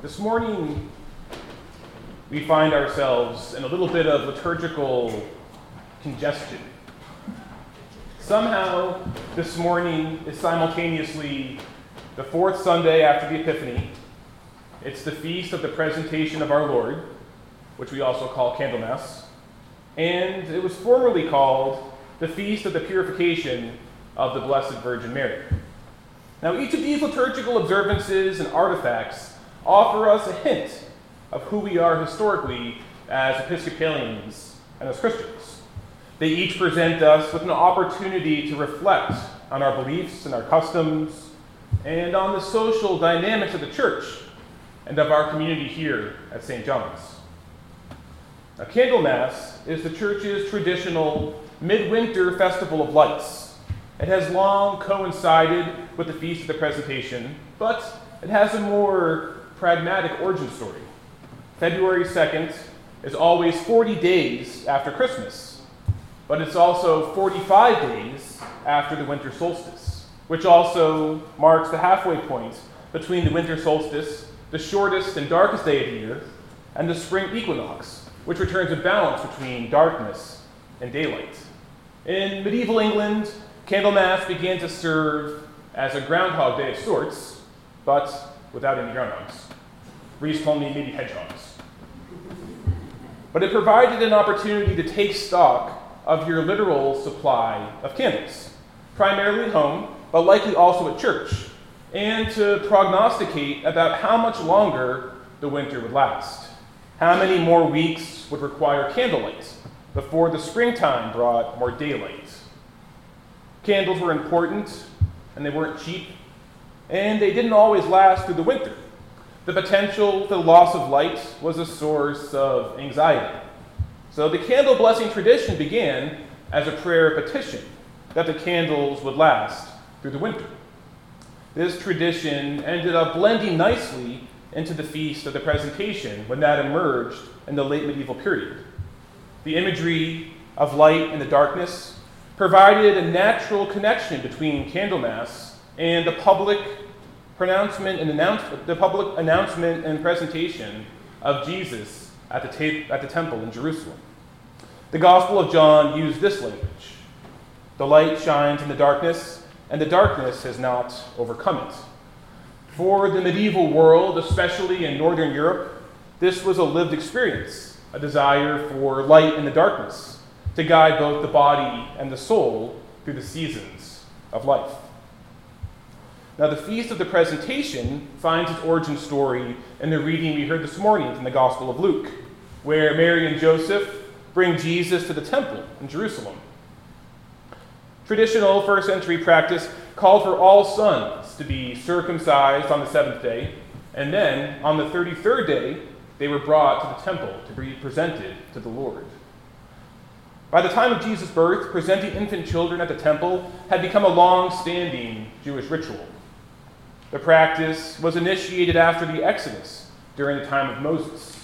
This morning, we find ourselves in a little bit of liturgical congestion. Somehow, this morning is simultaneously the fourth Sunday after the Epiphany. It's the feast of the presentation of our Lord, which we also call Candlemas, and it was formerly called the Feast of the Purification of the Blessed Virgin Mary. Now, each of these liturgical observances and artifacts offer us a hint of who we are historically as Episcopalians and as Christians. They each present us with an opportunity to reflect on our beliefs and our customs and on the social dynamics of the church and of our community here at St. John's. Now, Candlemas is the church's traditional midwinter festival of lights. It has long coincided with the Feast of the Presentation, but it has a more pragmatic origin story. February 2nd is always 40 days after Christmas, but it's also 45 days after the winter solstice, which also marks the halfway point between the winter solstice, the shortest and darkest day of the year, and the spring equinox, which returns a balance between darkness and daylight. In medieval England, Candlemas began to serve as a Groundhog Day of sorts, but without any groundhogs. Reese told me maybe hedgehogs. But it provided an opportunity to take stock of your literal supply of candles, primarily at home, but likely also at church, and to prognosticate about how much longer the winter would last. How many more weeks would require candlelight before the springtime brought more daylight? Candles were important, and they weren't cheap, and they didn't always last through the winter. The potential for the loss of light was a source of anxiety. So the candle blessing tradition began as a prayer of petition that the candles would last through the winter. This tradition ended up blending nicely into the Feast of the Presentation when that emerged in the late medieval period. The imagery of light and the darkness provided a natural connection between Candlemas and the public announcement and presentation of Jesus at the temple in Jerusalem. The Gospel of John used this language: "The light shines in the darkness, and the darkness has not overcome it." For the medieval world, especially in Northern Europe, this was a lived experience, a desire for light in the darkness to guide both the body and the soul through the seasons of life. Now, the Feast of the Presentation finds its origin story in the reading we heard this morning from the Gospel of Luke, where Mary and Joseph bring Jesus to the temple in Jerusalem. Traditional first-century practice called for all sons to be circumcised on the seventh day, and then on the 33rd day, they were brought to the temple to be presented to the Lord. By the time of Jesus' birth, presenting infant children at the temple had become a long-standing Jewish ritual. The practice was initiated after the Exodus during the time of Moses.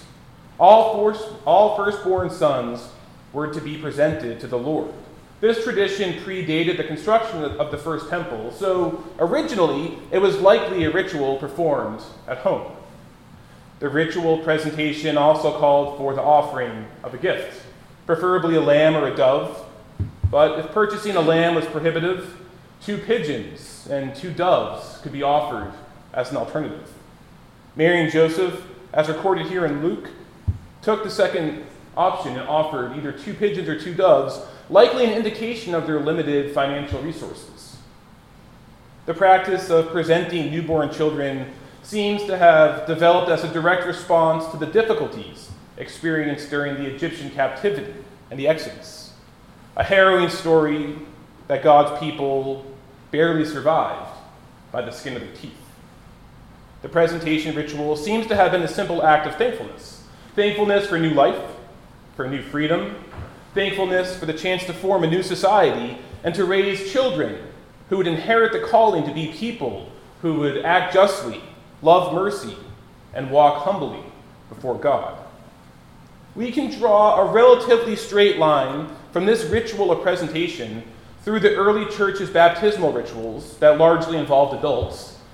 All firstborn sons were to be presented to the Lord. This tradition predated the construction of the first temple, so originally it was likely a ritual performed at home. The ritual presentation also called for the offering of a gift, preferably a lamb or a dove, but if purchasing a lamb was prohibitive, 2 pigeons and 2 doves could be offered as an alternative. Mary and Joseph, as recorded here in Luke, took the second option and offered either 2 pigeons or 2 doves, likely an indication of their limited financial resources. The practice of presenting newborn children seems to have developed as a direct response to the difficulties experienced during the Egyptian captivity and the Exodus, a harrowing story that God's people barely survived by the skin of their teeth. The presentation ritual seems to have been a simple act of thankfulness. Thankfulness for new life, for new freedom, thankfulness for the chance to form a new society and to raise children who would inherit the calling to be people who would act justly, love mercy, and walk humbly before God. We can draw a relatively straight line from this ritual of presentation through the early church's baptismal rituals that largely involved adults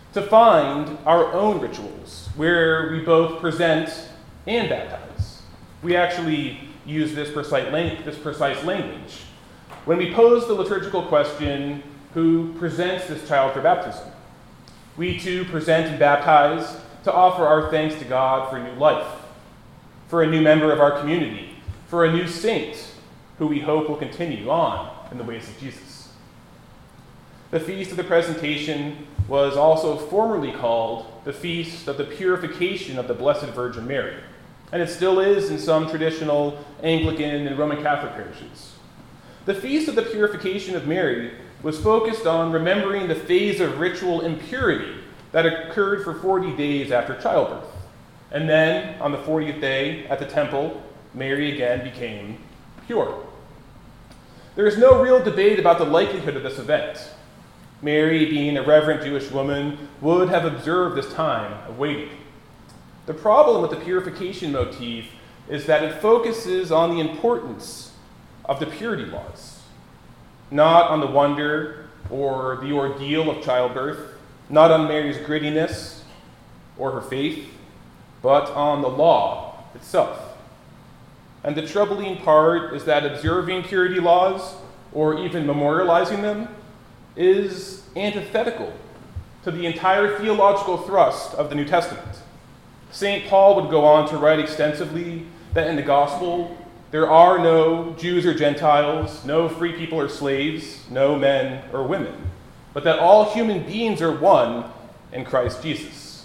to find our own rituals where we both present and baptize. We actually use this precise language when we pose the liturgical question, who presents this child for baptism? We too present and baptize to offer our thanks to God for new life, for a new member of our community, for a new saint who we hope will continue on in the ways of Jesus. The Feast of the Presentation was also formerly called the Feast of the Purification of the Blessed Virgin Mary, and it still is in some traditional Anglican and Roman Catholic parishes. The Feast of the Purification of Mary was focused on remembering the phase of ritual impurity that occurred for 40 days after childbirth. And then, on the 40th day at the temple, Mary again became pure. There is no real debate about the likelihood of this event. Mary, being a reverent Jewish woman, would have observed this time of waiting. The problem with the purification motif is that it focuses on the importance of the purity laws, not on the wonder or the ordeal of childbirth, not on Mary's grittiness or her faith, but on the law itself. And the troubling part is that observing purity laws, or even memorializing them, is antithetical to the entire theological thrust of the New Testament. St. Paul would go on to write extensively that in the gospel, there are no Jews or Gentiles, no free people or slaves, no men or women, but that all human beings are one in Christ Jesus.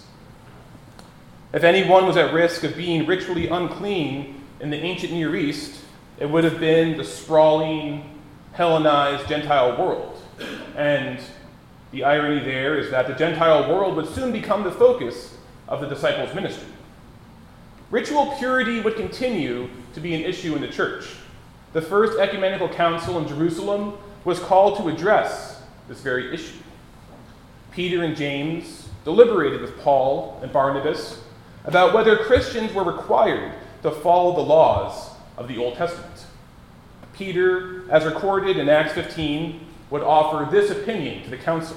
If anyone was at risk of being ritually unclean in the ancient Near East, it would have been the sprawling, Hellenized Gentile world. And the irony there is that the Gentile world would soon become the focus of the disciples' ministry. Ritual purity would continue to be an issue in the church. The First Ecumenical Council in Jerusalem was called to address this very issue. Peter and James deliberated with Paul and Barnabas about whether Christians were required to follow the laws of the Old Testament. Peter, as recorded in Acts 15, would offer this opinion to the council.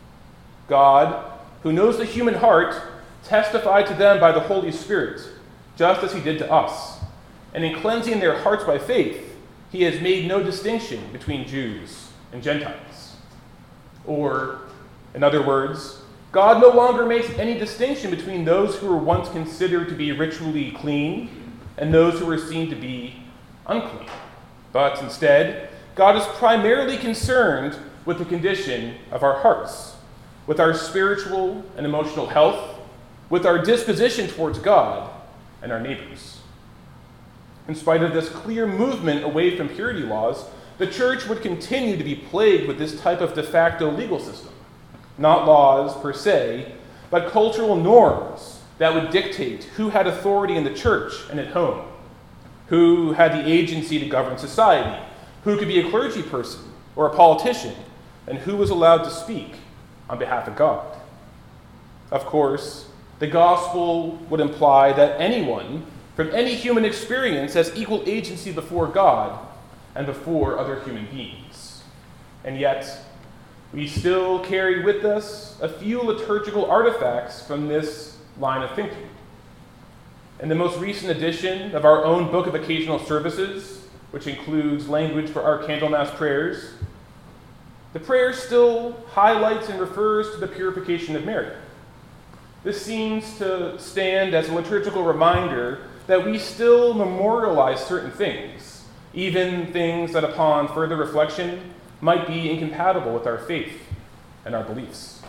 God, who knows the human heart, testified to them by the Holy Spirit, just as he did to us. And in cleansing their hearts by faith, he has made no distinction between Jews and Gentiles. Or, in other words, God no longer makes any distinction between those who were once considered to be ritually clean and those who were seen to be unclean. But instead, God is primarily concerned with the condition of our hearts, with our spiritual and emotional health, with our disposition towards God and our neighbors. In spite of this clear movement away from purity laws, the church would continue to be plagued with this type of de facto legal system. Not laws per se, but cultural norms that would dictate who had authority in the church and at home, who had the agency to govern society, who could be a clergy person or a politician, and who was allowed to speak on behalf of God. Of course, the gospel would imply that anyone from any human experience has equal agency before God and before other human beings. And yet, we still carry with us a few liturgical artifacts from this line of thinking. In the most recent edition of our own Book of Occasional Services, which includes language for our Candlemas prayers, the prayer still highlights and refers to the purification of Mary. This seems to stand as a liturgical reminder that we still memorialize certain things, even things that upon further reflection might be incompatible with our faith and our beliefs.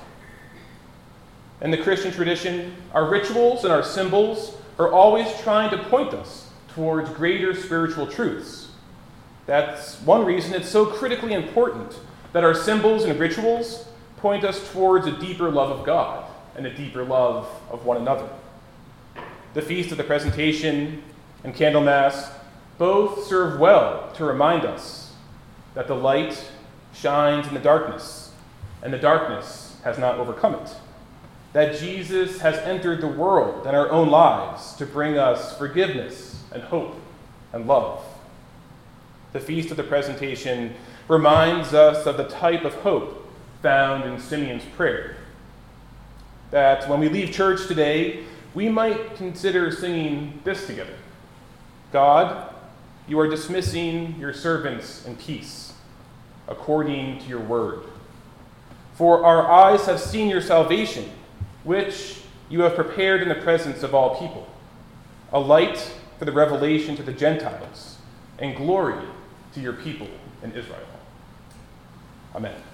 In the Christian tradition, our rituals and our symbols are always trying to point us towards greater spiritual truths. That's one reason it's so critically important that our symbols and rituals point us towards a deeper love of God and a deeper love of one another. The Feast of the Presentation and Candlemas both serve well to remind us that the light shines in the darkness, and the darkness has not overcome it. That Jesus has entered the world and our own lives to bring us forgiveness and hope and love. The Feast of the Presentation reminds us of the type of hope found in Simeon's prayer. that when we leave church today, we might consider singing this together. God, you are dismissing your servants in peace, according to your word. For our eyes have seen your salvation, which you have prepared in the presence of all people, a light for the revelation to the Gentiles, and glory to your people in Israel. Amen.